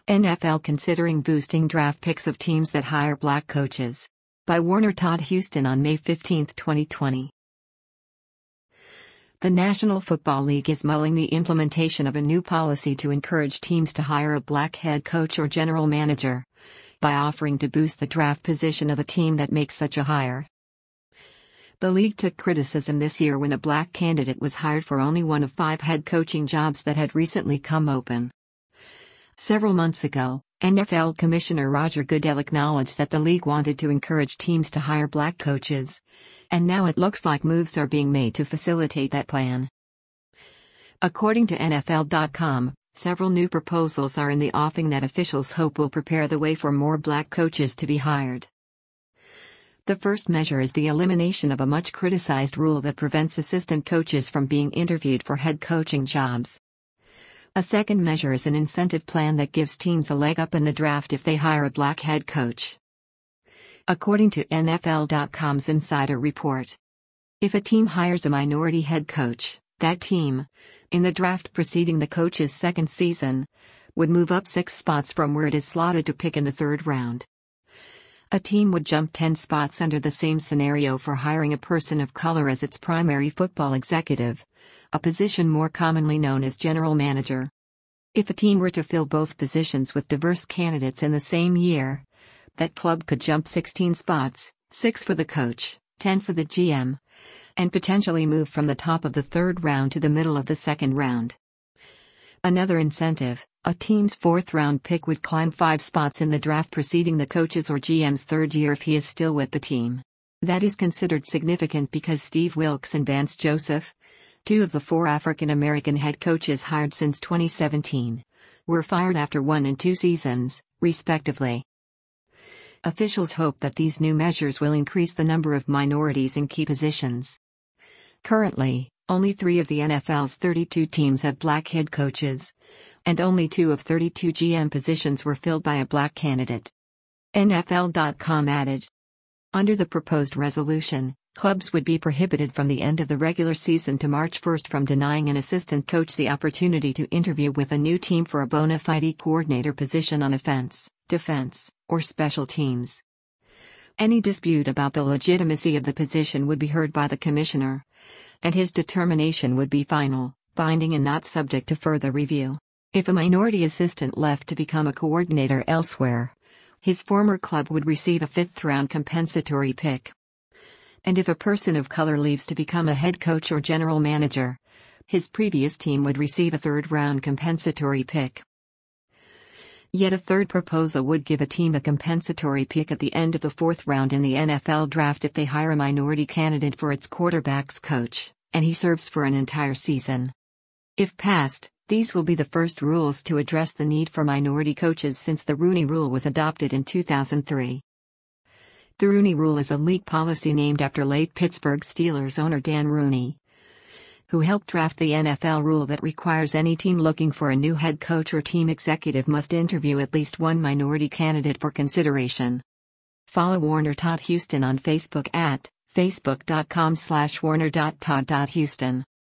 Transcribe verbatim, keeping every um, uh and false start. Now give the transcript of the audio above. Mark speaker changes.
Speaker 1: N F L considering boosting draft picks of teams that hire black coaches. By Warner Todd Houston on May fifteenth, twenty twenty. The National Football League is mulling the implementation of a new policy to encourage teams to hire a black head coach or general manager, by offering to boost the draft position of a team that makes such a hire. The league took criticism this year when a black candidate was hired for only one of five head coaching jobs that had recently come open. Several months ago, N F L Commissioner Roger Goodell acknowledged that the league wanted to encourage teams to hire black coaches, and now it looks like moves are being made to facilitate that plan. According to N F L dot com, several new proposals are in the offing that officials hope will prepare the way for more black coaches to be hired. The first measure is the elimination of a much criticized rule that prevents assistant coaches from being interviewed for head coaching jobs. A second measure is an incentive plan that gives teams a leg up in the draft if they hire a black head coach. According to N F L dot com's insider report, if a team hires a minority head coach, that team, in the draft preceding the coach's second season, would move up six spots from where it is slotted to pick in the third round. A team would jump ten spots under the same scenario for hiring a person of color as its primary football executive, a position more commonly known as general manager. If a team were to fill both positions with diverse candidates in the same year, that club could jump sixteen spots, six for the coach, ten for the G M, and potentially move from the top of the third round to the middle of the second round. Another incentive, a team's fourth round pick would climb five spots in the draft preceding the coach's or G M's third year if he is still with the team. That is considered significant because Steve Wilks and Vance Joseph, two of the four African American head coaches hired since twenty seventeen, were fired after one and two seasons, respectively. Officials hope that these new measures will increase the number of minorities in key positions. Currently, only three of the N F L's thirty-two teams have black head coaches, and only two of thirty-two G M positions were filled by a black candidate. N F L dot com added. Under the proposed resolution, clubs would be prohibited from the end of the regular season to March first from denying an assistant coach the opportunity to interview with a new team for a bona fide coordinator position on offense, defense, or special teams. Any dispute about the legitimacy of the position would be heard by the commissioner, and his determination would be final, binding and not subject to further review. If a minority assistant left to become a coordinator elsewhere, his former club would receive a fifth-round compensatory pick. And if a person of color leaves to become a head coach or general manager, his previous team would receive a third-round compensatory pick. Yet a third proposal would give a team a compensatory pick at the end of the fourth round in the N F L draft if they hire a minority candidate for its quarterback's coach, and he serves for an entire season. If passed, these will be the first rules to address the need for minority coaches since the Rooney Rule was adopted in two thousand three. The Rooney Rule is a league policy named after late Pittsburgh Steelers owner Dan Rooney, who helped draft the N F L rule that requires any team looking for a new head coach or team executive must interview at least one minority candidate for consideration. Follow Warner Todd Houston on Facebook at facebook dot com slash warner dot todd dot houston.